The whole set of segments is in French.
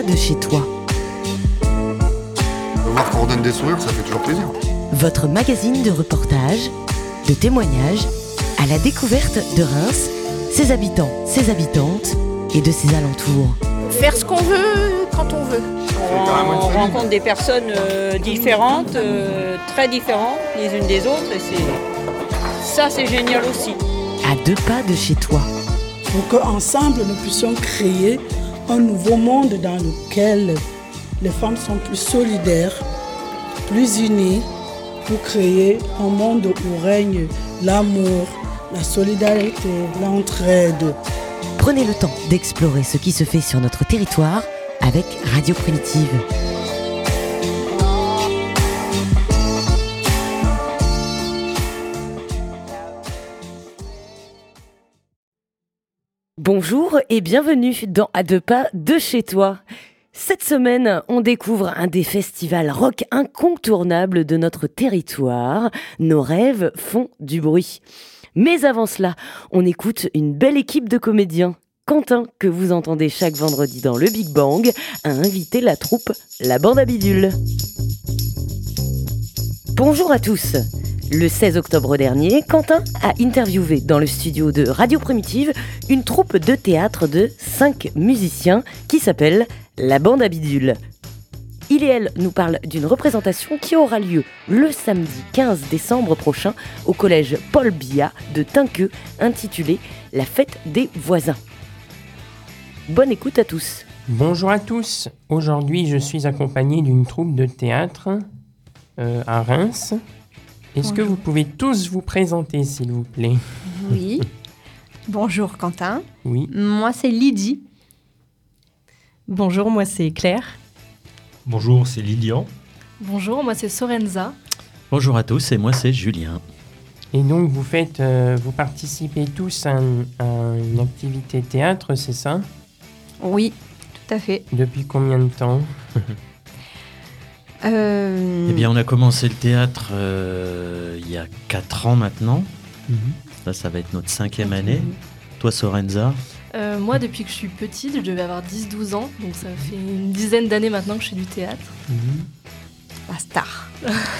de chez toi. Voir qu'on redonne des sourires, ça fait toujours plaisir. Votre magazine de reportages, de témoignages, à la découverte de Reims, ses habitants, ses habitantes et de ses alentours. Faire ce qu'on veut, quand on veut. On rencontre des personnes différentes, très différentes les unes des autres, et ça c'est génial aussi. À 2 pas de chez toi. Pour qu'ensemble nous puissions créer un nouveau monde dans lequel les femmes sont plus solidaires, plus unies, pour créer un monde où règne l'amour, la solidarité, l'entraide. Prenez le temps d'explorer ce qui se fait sur notre territoire avec Radio Primitive. Bonjour et bienvenue dans À 2 pas de chez toi. Cette semaine, on découvre un des festivals rock incontournables de notre territoire. Nos rêves font du bruit. Mais avant cela, on écoute une belle équipe de comédiens. Quentin, que vous entendez chaque vendredi dans le Big Bang, a invité la troupe La Bande à Bidule. Bonjour à tous. Le 16 octobre dernier, Quentin a interviewé dans le studio de Radio Primitive une troupe de théâtre de 5 musiciens qui s'appelle La Bande à Bidule. Il et elle nous parlent d'une représentation qui aura lieu le samedi 15 décembre prochain au collège Paul Biya de Tinqueux, intitulée La fête des voisins. Bonne écoute à tous. Bonjour à tous. Aujourd'hui, je suis accompagné d'une troupe de théâtre à Reims. Est-ce que vous pouvez tous vous présenter, s'il vous plaît ? Oui. Bonjour Quentin. Oui. Moi c'est Lydie. Bonjour, moi c'est Claire. Bonjour, c'est Lilian. Bonjour, moi c'est Sorenza. Bonjour à tous, et moi c'est Julien. Et donc vous participez tous à une activité théâtre, c'est ça ? Oui, tout à fait. Depuis combien de temps ? Eh bien, on a commencé le théâtre il y a 4 ans maintenant. Ça va être notre 5e année. Toi, Sorenza ? Moi, depuis que je suis petite, je devais avoir 10-12 ans, donc ça fait une dizaine d'années maintenant que je fais du théâtre. La star.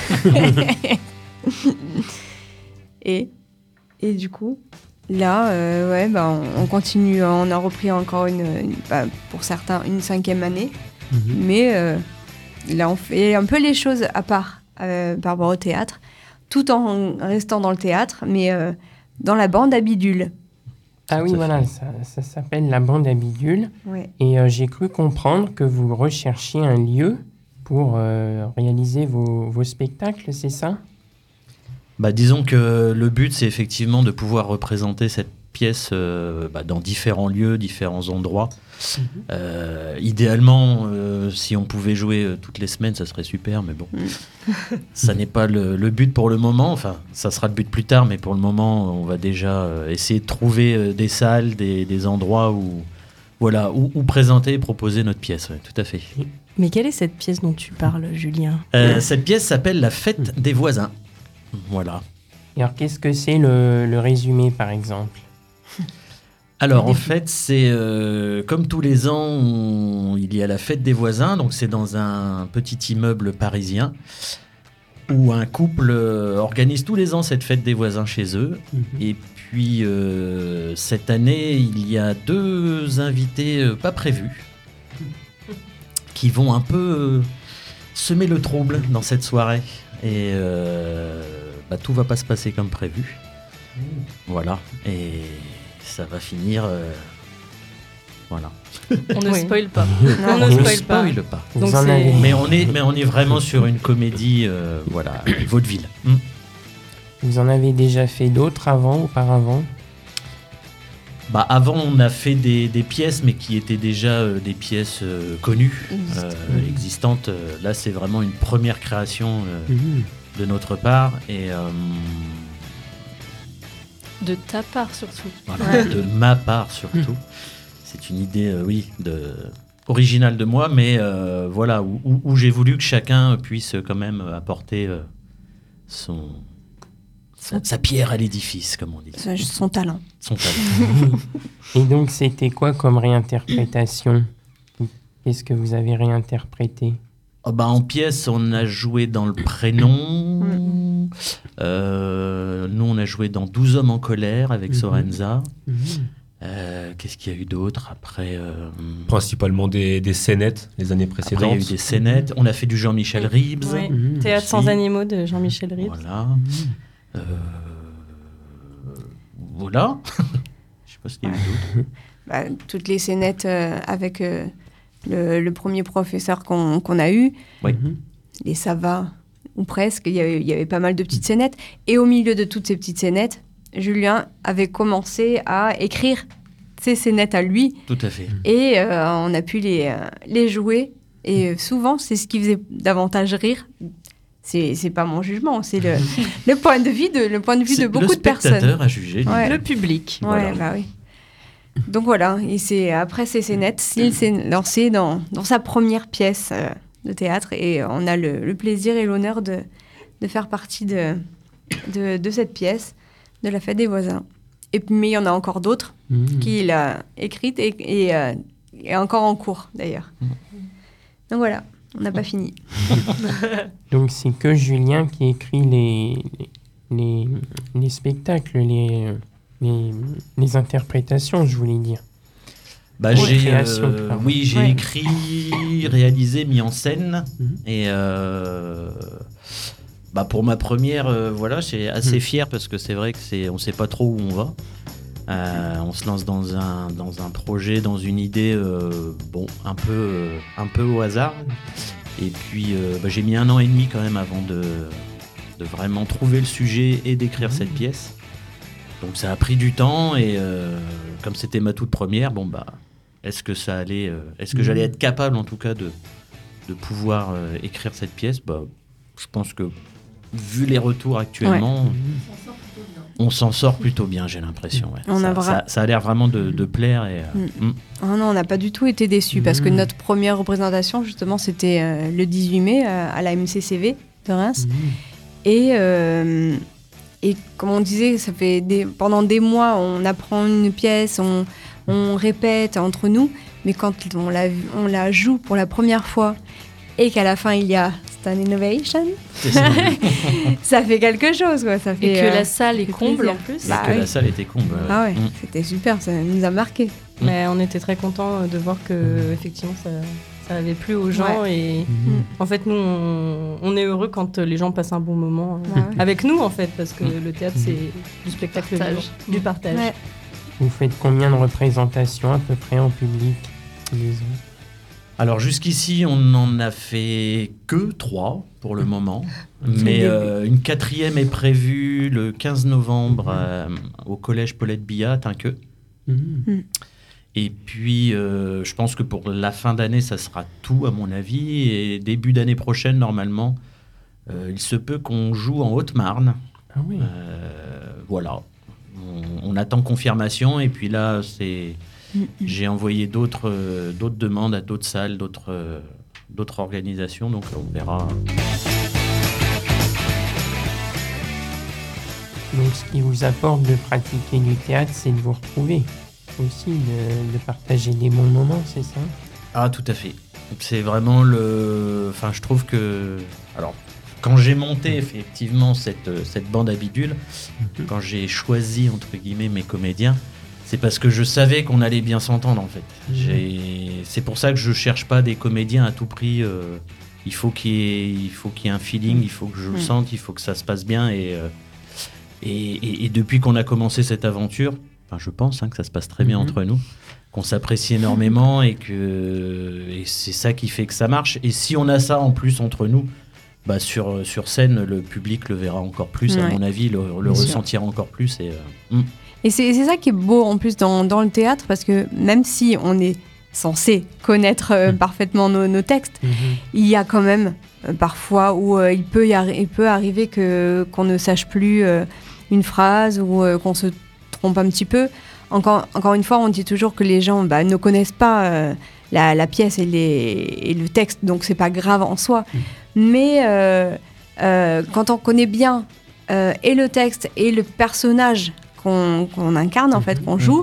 Et du coup, là, on continue, on a repris encore pour certains, une 5e année. Mais là, on fait un peu les choses à part par rapport au théâtre, tout en restant dans le théâtre, mais dans la bande à bidule. Ah oui, voilà, ça s'appelle La Bande à Bidule. Ouais. Et j'ai cru comprendre que vous recherchiez un lieu pour réaliser vos spectacles, c'est ça ? Disons que le but, c'est effectivement de pouvoir représenter cette pièce dans différents lieux, différents endroits. Idéalement, si on pouvait jouer toutes les semaines, ça serait super, mais bon, ça n'est pas le but pour le moment. Enfin, ça sera le but plus tard, mais pour le moment, on va déjà essayer de trouver des salles, des endroits où présenter et proposer notre pièce. Ouais, tout à fait. Mais quelle est cette pièce dont tu parles, Julien ? Cette pièce s'appelle La fête des voisins. Voilà. Et alors, qu'est-ce que c'est le résumé, par exemple ? Alors, en fait, c'est comme tous les ans, il y a la fête des voisins. Donc, c'est dans un petit immeuble parisien où un couple organise tous les ans cette fête des voisins chez eux. Et puis, cette année, il y a 2 invités pas prévus qui vont un peu semer le trouble dans cette soirée. Et tout va pas se passer comme prévu. Voilà. Et ça va finir... voilà. On ne spoil pas. On ne spoil pas. Donc mais on est vraiment sur une comédie vaudeville. Vous en avez déjà fait d'autres auparavant ? Avant, on a fait des pièces, mais qui étaient déjà des pièces connues, existantes. Là, c'est vraiment une première création de notre part. Et... de ta part, surtout. Voilà, de ma part, surtout. C'est une idée, originale de moi, mais où j'ai voulu que chacun puisse quand même apporter sa pierre à l'édifice, comme on dit. Son talent. Son talent. Et donc, c'était quoi comme réinterprétation ? Qu'est-ce que vous avez réinterprété? En pièce, on a joué dans Le Prénom. Nous, on a joué dans 12 hommes en colère avec Sorenza. Qu'est-ce qu'il y a eu d'autre après Principalement des scénettes les années précédentes. Après, il y a eu des scénettes. On a fait du Jean-Michel Ribes. Oui. Théâtre aussi. sans animaux de Jean-Michel Ribes. Voilà. Voilà. Je sais pas ce qu'il y a eu d'autre. Toutes les scénettes avec le premier professeur qu'on a eu. Oui. Les ça va, ou presque. Il y avait pas mal de petites scénettes. Et au milieu de toutes ces petites scénettes, Julien avait commencé à écrire ses scénettes à lui. Tout à fait. Et on a pu les jouer. Et souvent, c'est ce qui faisait davantage rire. C'est pas mon jugement, c'est le point de vue de beaucoup de personnes. Le spectateur a jugé. Ouais. Le public. Ouais, Voilà. oui. Donc voilà, et après ces scénettes, il s'est lancé dans sa première pièce de théâtre et on a le plaisir et l'honneur de faire partie de cette pièce, de la Fête des voisins. Mais il y en a encore d'autres qu'il a écrites et encore en cours d'ailleurs. Donc voilà, on n'a pas fini. Donc c'est que Julien qui écrit les spectacles, les interprétations, je voulais dire. J'ai écrit, réalisé, mis en scène. Et pour ma première, je suis assez fier parce que c'est vrai que on sait pas trop où on va. On se lance dans un projet, dans une idée, un peu au hasard. Et puis j'ai mis 1 an et demi quand même avant de vraiment trouver le sujet et d'écrire cette pièce. Donc ça a pris du temps et comme c'était ma toute première, est-ce que j'allais être capable en tout cas de pouvoir écrire cette pièce? Je pense que vu les retours actuellement, on s'en sort plutôt bien, j'ai l'impression. Ouais. Ça a l'air vraiment de plaire. Et, non, on n'a pas du tout été déçus parce que notre première représentation, justement, c'était le 18 mai à la MCCV de Reims. Et comme on disait, ça fait pendant des mois, on apprend une pièce, on répète entre nous, mais quand on la joue pour la première fois et qu'à la fin il y a Stand Innovation, ça fait quelque chose, quoi. Ça fait, et que la salle est comble en plus. La salle était comble. C'était super, ça nous a marqué. Mais on était très contents de voir que effectivement ça avait plu aux gens et en fait nous on est heureux quand les gens passent un bon moment avec nous en fait parce que le théâtre c'est du spectacle vivant, du partage. Ouais. Vous faites combien de représentations à peu près en public les ans? Alors jusqu'ici on n'en a fait que 3 pour le moment, mais une 4e est prévue le 15 novembre au collège Paulette Billat à Tinqueux. Et puis, je pense que pour la fin d'année, ça sera tout, à mon avis. Et début d'année prochaine, normalement, il se peut qu'on joue en Haute-Marne. Ah oui. Voilà. On attend confirmation. Et puis là, j'ai envoyé d'autres demandes à d'autres salles, d'autres organisations. Donc, on verra. Donc, ce qui vous apporte de pratiquer du théâtre, c'est de vous retrouver. Aussi de partager des bons moments, c'est ça? Ah, tout à fait. C'est vraiment je trouve que... Alors, quand j'ai monté effectivement cette bande à bidule, quand j'ai choisi, entre guillemets, mes comédiens, c'est parce que je savais qu'on allait bien s'entendre, en fait. C'est pour ça que je cherche pas des comédiens à tout prix. Il faut qu'il y ait un feeling, il faut que je le sente, il faut que ça se passe bien. Et depuis qu'on a commencé cette aventure... je pense que ça se passe très bien entre nous, qu'on s'apprécie énormément et c'est ça qui fait que ça marche. Et si on a ça en plus entre nous, sur scène, le public le verra encore plus, à mon avis, le ressentira encore plus. Et c'est ça qui est beau en plus dans le théâtre, parce que même si on est censé connaître parfaitement nos textes, il y a quand même parfois où il peut arriver qu'on ne sache plus une phrase ou qu'on se trompe un petit peu. Encore une fois, on dit toujours que les gens ne connaissent pas la pièce et le texte, donc c'est pas grave en soi. Mais quand on connaît bien et le texte et le personnage qu'on incarne, en fait, qu'on joue,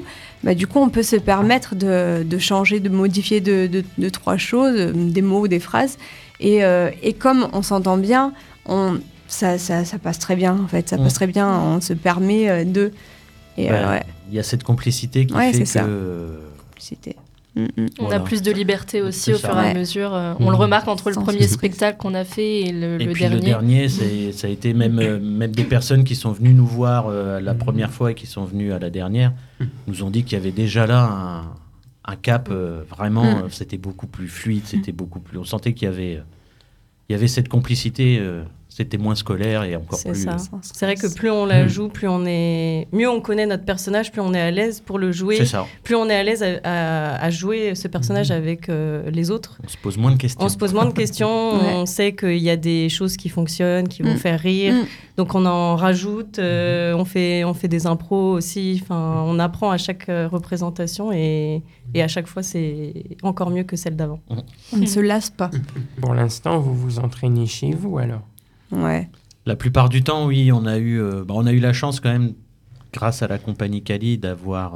du coup, on peut se permettre de changer, de modifier de 3 choses, des mots, des phrases. Et comme on s'entend bien, ça passe très bien, en fait. Ça passe très bien, on se permet de... Il y a cette complicité qui fait que... Ça. Complicité. On a plus de liberté aussi au fur et à mesure. On le remarque entre le premier spectacle qu'on a fait et le puis dernier. Le dernier, ça a été même des personnes qui sont venues nous voir la première fois et qui sont venues à la dernière, nous ont dit qu'il y avait déjà là un cap, vraiment, c'était beaucoup plus fluide, c'était beaucoup plus... On sentait qu'il y avait cette complicité... C'était moins scolaire et encore plus... C'est ça. C'est vrai que plus on la joue, mieux on connaît notre personnage, plus on est à l'aise pour le jouer. C'est ça. Plus on est à l'aise à jouer ce personnage avec les autres. On se pose moins de questions. On sait qu'il y a des choses qui fonctionnent, qui vont faire rire. Donc on en rajoute, on fait des impros aussi. Enfin, on apprend à chaque représentation et à chaque fois, c'est encore mieux que celle d'avant. On ne se lasse pas. Pour l'instant, vous vous entraînez chez vous alors? Ouais. La plupart du temps, oui, on a eu la chance quand même, grâce à la compagnie Cali, d'avoir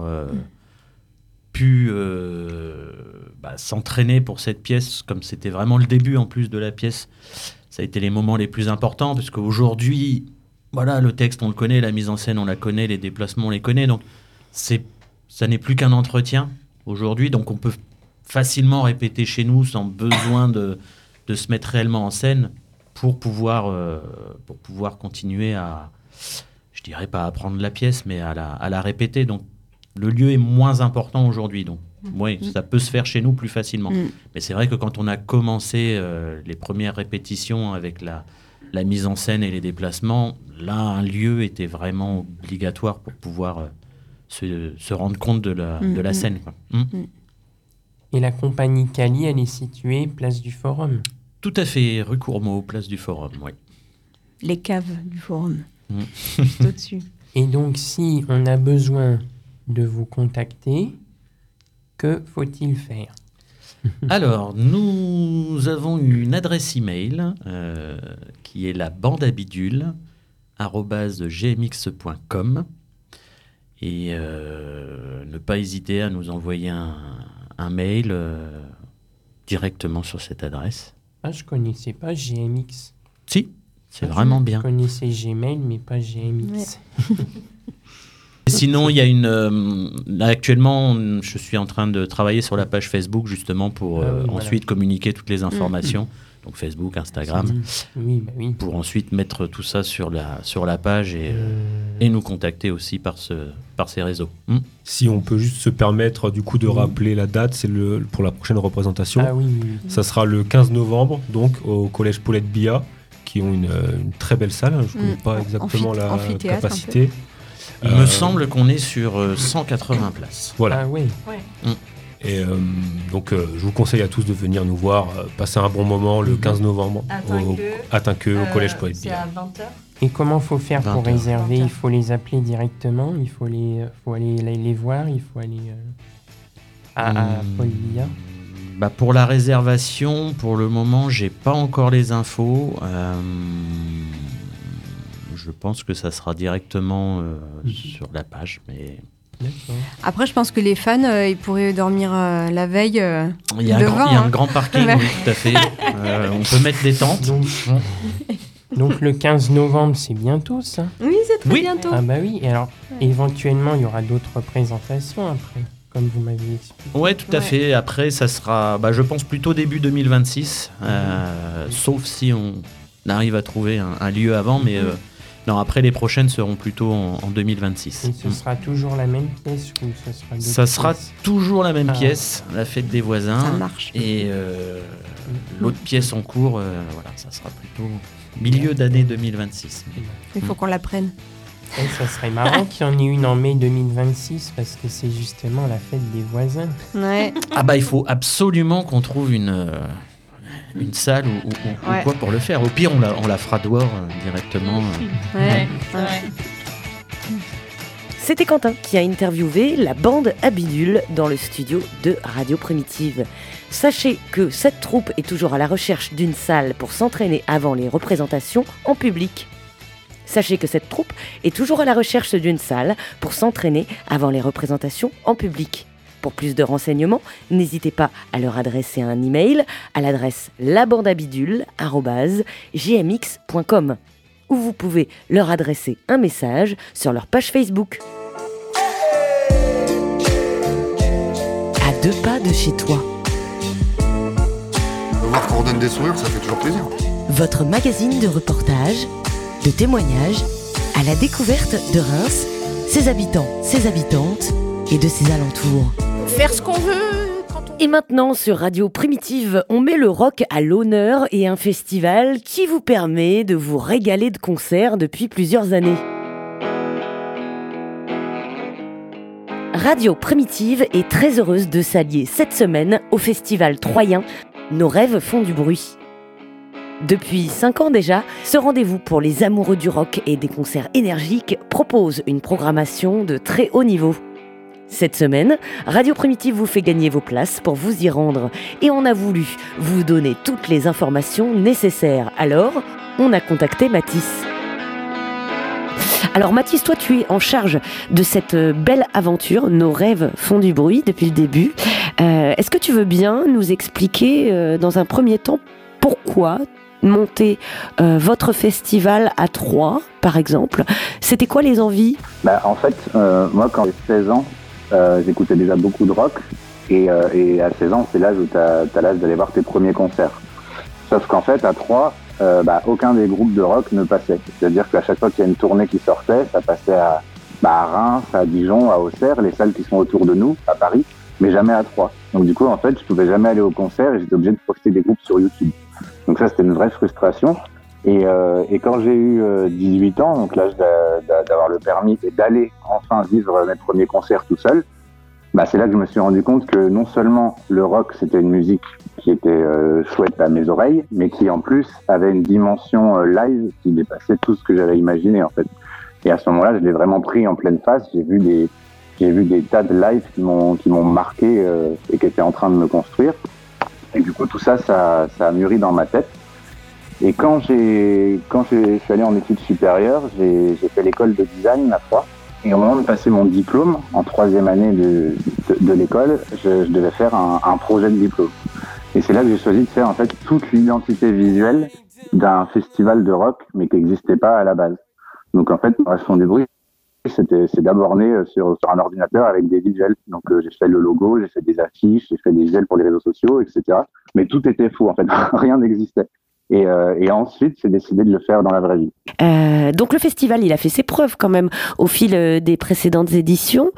pu s'entraîner pour cette pièce, comme c'était vraiment le début en plus de la pièce. Ça a été les moments les plus importants, parce qu'aujourd'hui, le texte, on le connaît, la mise en scène, on la connaît, les déplacements, on les connaît, donc ça n'est plus qu'un entretien aujourd'hui, donc on peut facilement répéter chez nous sans besoin de se mettre réellement en scène, pour pouvoir continuer à, je dirais pas apprendre la pièce, mais à la répéter. Donc, le lieu est moins important aujourd'hui. Donc, oui, ça peut se faire chez nous plus facilement. Mais c'est vrai que quand on a commencé les premières répétitions avec la mise en scène et les déplacements, là, un lieu était vraiment obligatoire pour pouvoir se rendre compte de la scène, quoi. Et la compagnie Cali, elle est située place du Forum? Tout à fait, rue Courmeau, place du Forum, oui. Les caves du Forum, juste au-dessus. Et donc, si on a besoin de vous contacter, que faut-il faire? Alors, nous avons une adresse email qui est la bandabidule@gmx.com et ne pas hésiter à nous envoyer un mail directement sur cette adresse. Ah, je connaissais pas GMX. Si, c'est vraiment bien. Je connaissais Gmail, mais pas GMX. Ouais. Sinon, il y a là, actuellement, je suis en train de travailler sur la page Facebook justement pour ensuite communiquer toutes les informations. Donc Facebook, Instagram, pour ensuite mettre tout ça sur la page et nous contacter aussi par ces réseaux. Si on peut juste se permettre du coup de rappeler la date, c'est pour la prochaine représentation. Ah, oui. Ça sera le 15 novembre, donc au collège Paulette Biya, qui ont une très belle salle. Je ne connais pas exactement la capacité. Il me semble qu'on est sur 180 places. Voilà. Ah oui. Et donc, je vous conseille à tous de venir nous voir, passer un bon moment le 15 novembre à Tinqueux, au collège Paulette Biya. C'est à 20h. Et comment faut faire pour 20h. réserver? Il faut les appeler directement, il faut aller les voir, il faut aller à Paul Biya. Pour la réservation, pour le moment, j'ai pas encore les infos. Je pense que ça sera directement sur la page, mais... Après, je pense que les fans, ils pourraient dormir la veille il y a un grand parking, oui, tout à fait. On peut mettre des tentes. Donc le 15 novembre, c'est bientôt ça? Oui, c'est très bientôt. Ah bah oui, et alors éventuellement, il y aura d'autres représentations après, comme vous m'aviez expliqué. Ouais, tout à fait. Après, ça sera, je pense, plutôt début 2026, sauf si on arrive à trouver un lieu avant, mais... Non, après, les prochaines seront plutôt en 2026. Et ce sera toujours la même pièce ou ce sera d'autres Ça sera pièces toujours la même pièce, la fête des voisins. Ça marche. Et l'autre pièce en cours, ça sera plutôt milieu d'année 2026. Il faut qu'on la prenne. Et ça serait marrant qu'il y en ait une en mai 2026 parce que c'est justement la fête des voisins. Ouais. Il faut absolument qu'on trouve une salle ou quoi pour le faire. Au pire, on la fera dehors directement. C'était Quentin qui a interviewé la bande à Bidule dans le studio de Radio Primitive. Sachez que cette troupe est toujours à la recherche d'une salle pour s'entraîner avant les représentations en public. Sachez que cette troupe est toujours à la recherche d'une salle pour s'entraîner avant les représentations en public. Pour plus de renseignements, n'hésitez pas à leur adresser un email à l'adresse labandabidule@gmx.com ou vous pouvez leur adresser un message sur leur page Facebook. À 2 pas de chez toi. Voir qu'on redonne des sourires, ça fait toujours plaisir. Votre magazine de reportages, de témoignages, à la découverte de Reims, ses habitants, ses habitantes et de ses alentours. Faire ce qu'on veut. Et maintenant, sur Radio Primitive, on met le rock à l'honneur et un festival qui vous permet de vous régaler de concerts depuis plusieurs années. Radio Primitive est très heureuse de s'allier cette semaine au festival troyen Nos rêves font du bruit. Depuis 5 ans déjà, ce rendez-vous pour les amoureux du rock et des concerts énergiques propose une programmation de très haut niveau. Cette semaine, Radio Primitive vous fait gagner vos places pour vous y rendre et on a voulu vous donner toutes les informations nécessaires. Alors, on a contacté Mathis. Alors Mathis, toi tu es en charge de cette belle aventure, Nos rêves font du bruit depuis le début. Est-ce que tu veux bien nous expliquer dans un premier temps pourquoi monter votre festival à 3 par exemple? C'était quoi les envies? En fait, moi quand j'ai 16 ans, j'écoutais déjà beaucoup de rock et à 16 ans c'est l'âge où t'as l'âge d'aller voir tes premiers concerts. Sauf qu'en fait à 3, aucun des groupes de rock ne passait. C'est-à-dire qu'à chaque fois qu'il y a une tournée qui sortait, ça passait à Reims, à Dijon, à Auxerre, les salles qui sont autour de nous, à Paris, mais jamais à 3. Donc du coup en fait je pouvais jamais aller au concert et j'étais obligé de poster des groupes sur YouTube. Donc ça c'était une vraie frustration. Et quand j'ai eu 18 ans, donc l'âge d'avoir le permis et d'aller enfin vivre mes premiers concerts tout seul, c'est là que je me suis rendu compte que non seulement le rock c'était une musique qui était chouette à mes oreilles, mais qui en plus avait une dimension live qui dépassait tout ce que j'avais imaginé en fait. Et à ce moment-là, je l'ai vraiment pris en pleine face. J'ai vu des tas de lives qui m'ont marqué et qui étaient en train de me construire. Et du coup tout ça a mûri dans ma tête. Et quand je suis allé en études supérieures, j'ai fait l'école de design à 3. Et au moment de passer mon diplôme, en 3e année de l'école, je devais faire un projet de diplôme. Et c'est là que j'ai choisi de faire en fait toute l'identité visuelle d'un festival de rock, mais qui n'existait pas à la base. Donc en fait, Nos rêves font du bruit, c'est d'abord né sur un ordinateur avec des visuels. Donc j'ai fait le logo, j'ai fait des affiches, j'ai fait des visuels pour les réseaux sociaux, etc. Mais tout était faux en fait, rien n'existait. Et ensuite, c'est décidé de le faire dans la vraie vie. Donc le festival, il a fait ses preuves quand même au fil des précédentes éditions,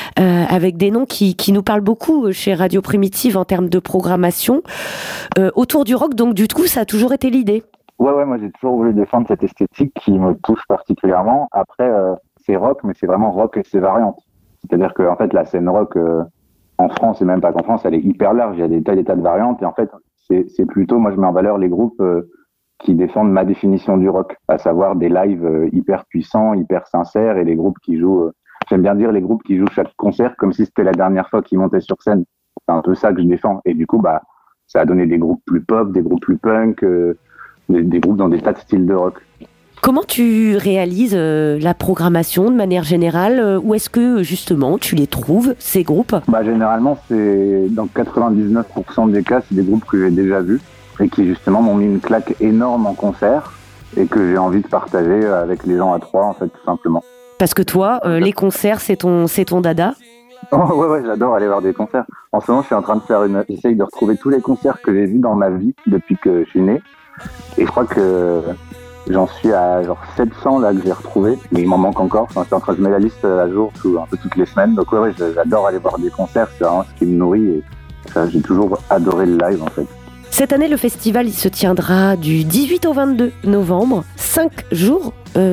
avec des noms qui nous parlent beaucoup chez Radio Primitive en termes de programmation. Autour du rock, donc du coup, ça a toujours été l'idée. Ouais, moi j'ai toujours voulu défendre cette esthétique qui me touche particulièrement. Après, c'est rock, mais c'est vraiment rock et ses variantes. C'est-à-dire que en fait, la scène rock en France, et même pas qu'en France, elle est hyper large. Il y a des tas de variantes. Et en fait, c'est plutôt, moi je mets en valeur les groupes qui défendent ma définition du rock, à savoir des lives hyper puissants, hyper sincères, et les groupes qui jouent, j'aime bien dire les groupes qui jouent chaque concert comme si c'était la dernière fois qu'ils montaient sur scène. C'est un peu ça que je défends. Et du coup, ça a donné des groupes plus pop, des groupes plus punk, des groupes dans des tas de styles de rock. Comment tu réalises la programmation de manière générale? Où est-ce que justement tu les trouves, ces groupes? Généralement, c'est dans 99% des cas, c'est des groupes que j'ai déjà vus et qui justement m'ont mis une claque énorme en concert et que j'ai envie de partager avec les gens à 3 en fait, tout simplement. Parce que toi, les concerts, c'est ton dada? Ouais, j'adore aller voir des concerts. En ce moment, je suis en train de j'essaye de retrouver tous les concerts que j'ai vus dans ma vie depuis que je suis né. Et je crois que j'en suis à genre 700 là que j'ai retrouvé, mais il m'en manque encore. Enfin, je suis en train de mettre la liste à jour un peu toutes les semaines. Donc ouais, j'adore aller voir des concerts, c'est vraiment ce qui me nourrit et j'ai toujours adoré le live en fait. Cette année, le festival il se tiendra du 18 au 22 novembre, 5 jours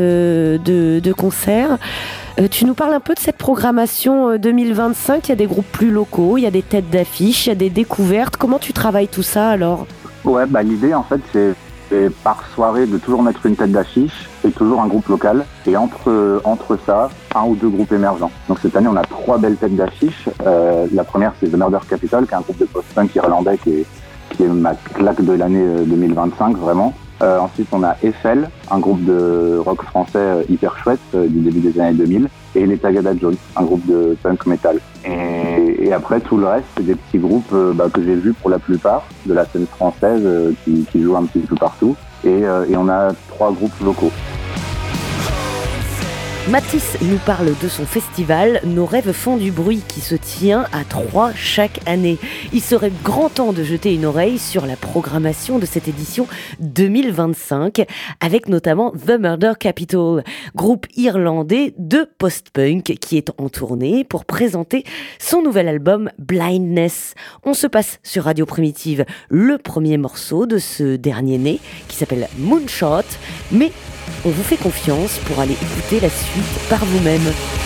de concerts. Tu nous parles un peu de cette programmation 2025. Il y a des groupes plus locaux, il y a des têtes d'affiche, il y a des découvertes. Comment tu travailles tout ça alors? Ouais, l'idée en fait c'est par soirée de toujours mettre une tête d'affiche et toujours un groupe local. Et entre ça, 1 ou 2 groupes émergents. Donc cette année, on a 3 belles têtes d'affiche. La première, c'est The Murder Capital, qui est un groupe de post-punk irlandais qui est ma claque de l'année 2025, vraiment. Ensuite, on a Eiffel, un groupe de rock français hyper chouette du début des années 2000. Et les Tagada Jones, un groupe de punk metal. Et après, tout le reste, c'est des petits groupes que j'ai vus pour la plupart, de la scène française, qui jouent un petit peu partout. Et on a 3 groupes locaux. Mathis nous parle de son festival Nos rêves font du bruit qui se tient à Troyes chaque année. Il serait grand temps de jeter une oreille sur la programmation de cette édition 2025 avec notamment The Murder Capital, groupe irlandais de post-punk qui est en tournée pour présenter son nouvel album Blindness. On se passe sur Radio Primitive le premier morceau de ce dernier né qui s'appelle Moonshot, mais on vous fait confiance pour aller écouter la suite par vous-même.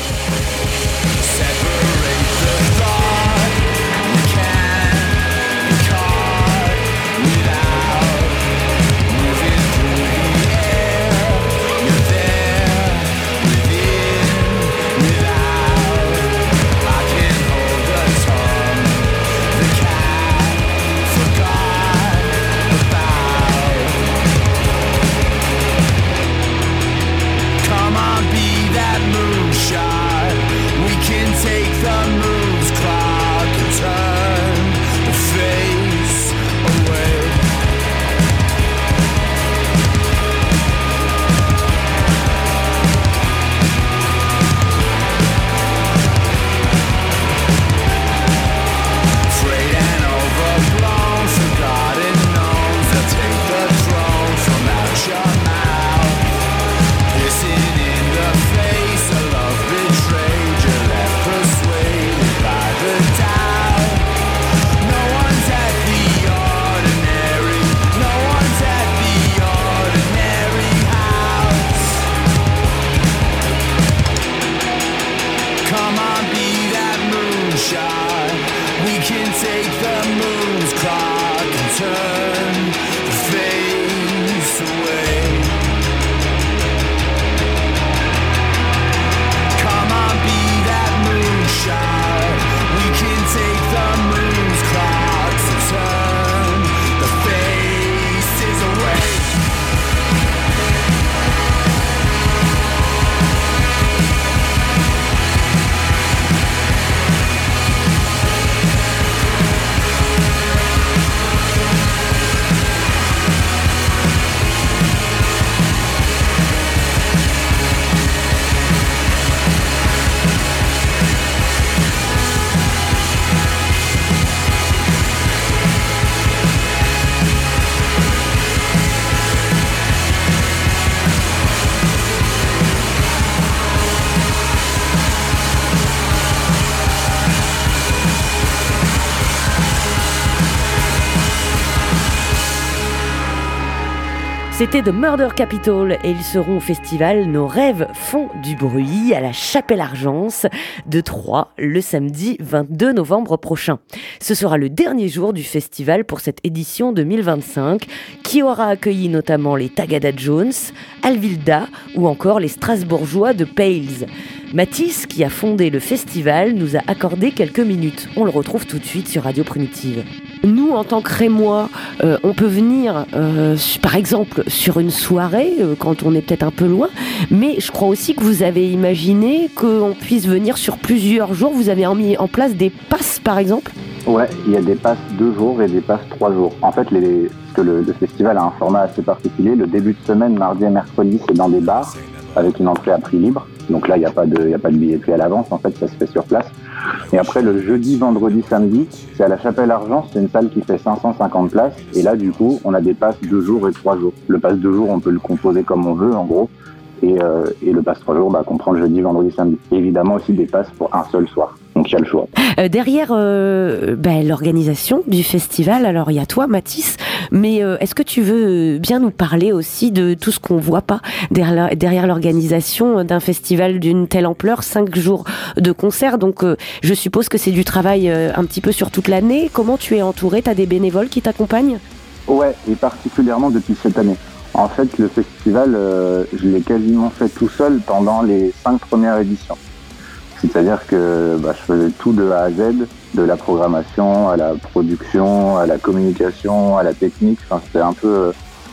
C'était The Murder Capital et ils seront au festival Nos rêves font du bruit à la Chapelle-Argence de Troyes le samedi 22 novembre prochain. Ce sera le dernier jour du festival pour cette édition 2025 qui aura accueilli notamment les Tagada Jones, Alvilda ou encore les Strasbourgeois de Pales. Mathis, qui a fondé le festival, nous a accordé quelques minutes. On le retrouve tout de suite sur Radio Primitive. Nous, en tant que Rémois, on peut venir, par exemple, sur une soirée, quand on est peut-être un peu loin, mais je crois aussi que vous avez imaginé qu'on puisse venir sur plusieurs jours. Vous avez mis en place des passes, par exemple ? Ouais, il y a des passes 2 jours et des passes 3 jours. En fait, parce que le festival a un format assez particulier. Le début de semaine, mardi et mercredi, c'est dans des bars, avec une entrée à prix libre. Donc là, il n'y a pas de billetterie à l'avance, en fait, ça se fait sur place. Et après, le jeudi, vendredi, samedi, c'est à la Chapelle-Argence, c'est une salle qui fait 550 places. Et là, du coup, on a des passes 2 jours et 3 jours. Le pass 2 jours, on peut le composer comme on veut, en gros. Et le pass 3 jours, comprend le jeudi, vendredi, samedi. Et évidemment aussi des passes pour un seul soir. Donc il y a le choix. Derrière l'organisation du festival, alors il y a toi, Mathis, mais est-ce que tu veux bien nous parler aussi de tout ce qu'on voit pas derrière l'organisation d'un festival d'une telle ampleur, 5 jours de concert, donc je suppose que c'est du travail un petit peu sur toute l'année. Comment tu es entouré ? Tu as des bénévoles qui t'accompagnent ? Ouais, et particulièrement depuis cette année. En fait, le festival, je l'ai quasiment fait tout seul pendant les 5 premières éditions. C'est-à-dire que je faisais tout de A à Z, de la programmation à la production, à la communication, à la technique. Enfin, c'était un peu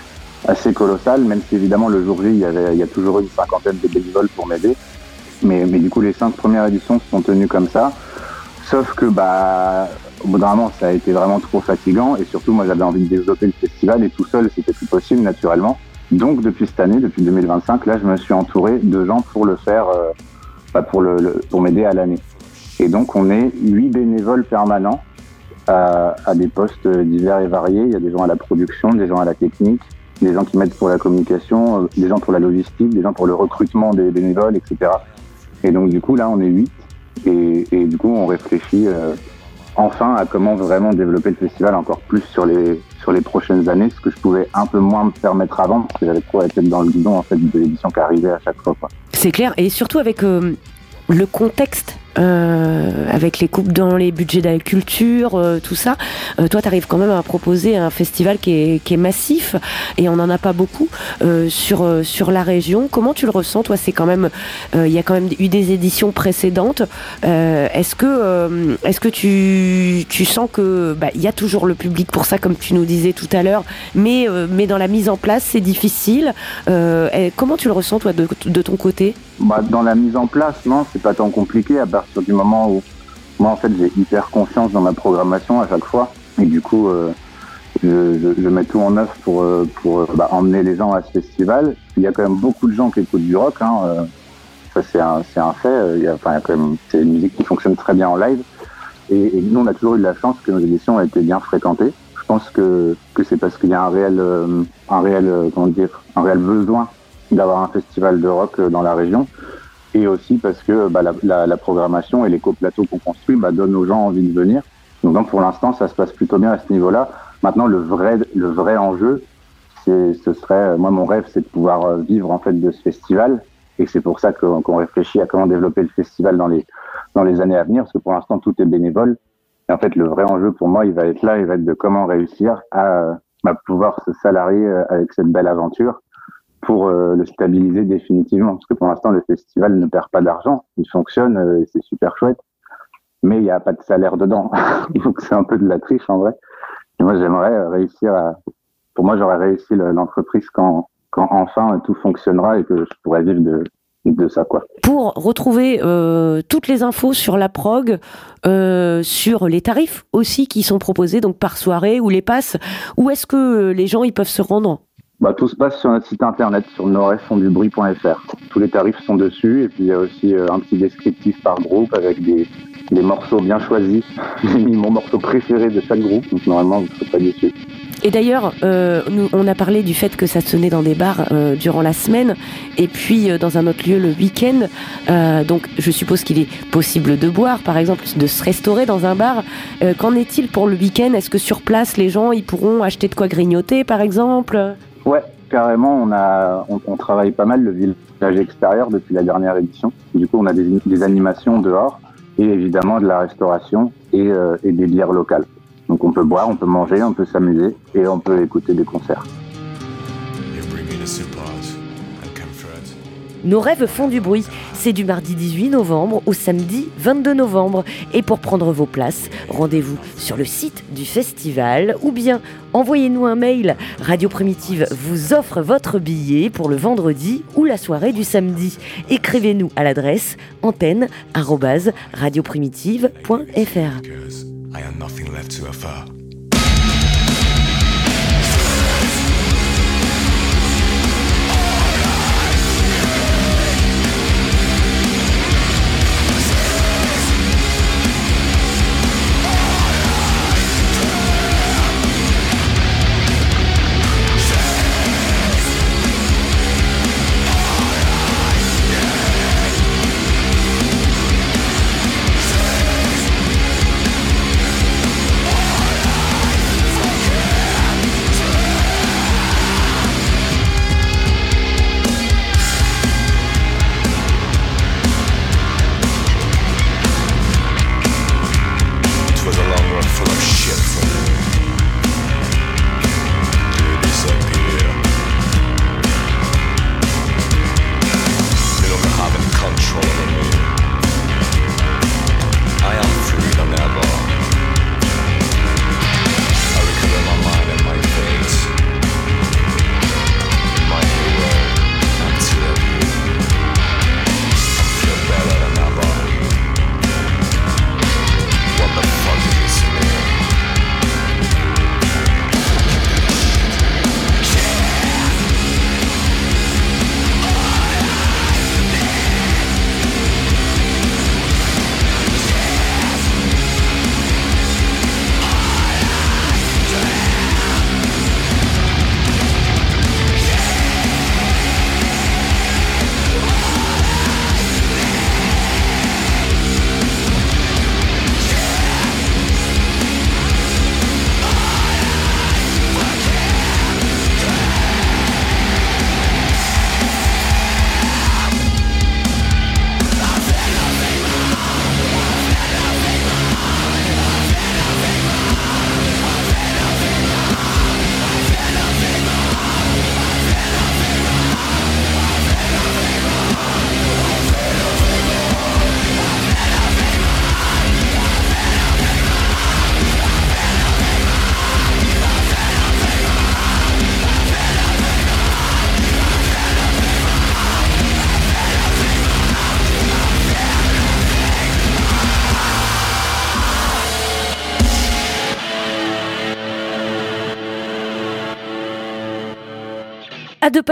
assez colossal, même si évidemment le jour J, il y a toujours eu une cinquantaine de bénévoles pour m'aider. Mais du coup, les 5 premières éditions se sont tenues comme ça. Sauf que, au bout d'un moment, ça a été vraiment trop fatigant. Et surtout, moi, j'avais envie de développer le festival. Et tout seul, c'était plus possible, naturellement. Donc, depuis cette année, depuis 2025, là, je me suis entouré de gens pour le faire, pour m'aider à l'année. Et donc, on est 8 bénévoles permanents à des postes divers et variés. Il y a des gens à la production, des gens à la technique, des gens qui m'aident pour la communication, des gens pour la logistique, des gens pour le recrutement des bénévoles, etc. Et donc, du coup, là, on est 8. Et du coup, on réfléchit enfin à comment vraiment développer le festival encore plus sur les prochaines années, ce que je pouvais un peu moins me permettre avant, parce que j'avais trop la tête dans le guidon, en fait, de l'édition qui arrivait à chaque fois, quoi. C'est clair, et surtout avec le contexte, avec les coupes dans les budgets de la culture, tout ça, toi t'arrives quand même à proposer un festival qui est massif, et on n'en a pas beaucoup sur la région. Comment tu le ressens, toi? C'est quand même, il y a quand même eu des éditions précédentes. Est-ce que tu sens que il y a toujours le public pour ça, comme tu nous disais tout à l'heure, mais dans la mise en place c'est difficile. Comment tu le ressens, toi, de ton côté? Dans la mise en place, non, c'est pas tant compliqué, à partir du moment où moi, en fait, j'ai hyper confiance dans ma programmation à chaque fois, et du coup, je mets tout en œuvre pour emmener les gens à ce festival. Il y a quand même beaucoup de gens qui écoutent du rock, ça c'est un fait. Il y a quand même, c'est une musique qui fonctionne très bien en live, et nous, on a toujours eu de la chance que nos éditions aient été bien fréquentées. Je pense que c'est parce qu'il y a un réel besoin d'avoir un festival de rock dans la région, et aussi parce que la programmation et les coplateaux qu'on construit donnent aux gens envie de venir. Donc pour l'instant, ça se passe plutôt bien à ce niveau-là. Maintenant, le vrai enjeu, moi, mon rêve, c'est de pouvoir vivre en fait de ce festival, et c'est pour ça qu'on réfléchit à comment développer le festival dans les années à venir, parce que pour l'instant, tout est bénévole. Et en fait, le vrai enjeu pour moi, il va être de comment réussir à pouvoir se salarier avec cette belle aventure, pour le stabiliser définitivement. Parce que pour l'instant, le festival ne perd pas d'argent. Il fonctionne, et c'est super chouette. Mais il n'y a pas de salaire dedans. Donc c'est un peu de la triche, en vrai. Et moi, j'aimerais réussir Pour moi, j'aurais réussi l'entreprise quand enfin tout fonctionnera et que je pourrais vivre de ça, quoi. Pour retrouver toutes les infos sur la prog, sur les tarifs aussi qui sont proposés, donc par soirée, ou les passes, où est-ce que les gens ils peuvent se rendre? Tout se passe sur notre site internet, sur noresfondubruit.fr. Tous les tarifs sont dessus, et puis il y a aussi un petit descriptif par groupe avec des morceaux bien choisis. J'ai mis mon morceau préféré de chaque groupe, donc normalement vous ne serez pas déçus. Et d'ailleurs, on a parlé du fait que ça se tenait dans des bars durant la semaine, et puis dans un autre lieu le week-end. Donc je suppose qu'il est possible de boire, par exemple, de se restaurer dans un bar. Qu'en est-il pour le week-end? Est-ce que sur place, les gens ils pourront acheter de quoi grignoter, par exemple? Ouais, carrément, on travaille pas mal le village extérieur depuis la dernière édition. Du coup, on a des animations dehors, et évidemment de la restauration et des bières locales. Donc on peut boire, on peut manger, on peut s'amuser, et on peut écouter des concerts. Nos rêves font du bruit. C'est du mardi 18 novembre au samedi 22 novembre. Et pour prendre vos places, rendez-vous sur le site du festival, ou bien envoyez-nous un mail. Radio Primitive vous offre votre billet pour le vendredi ou la soirée du samedi. Écrivez-nous à l'adresse antenne@radioprimitive.fr. I have nothing left to offer. À deux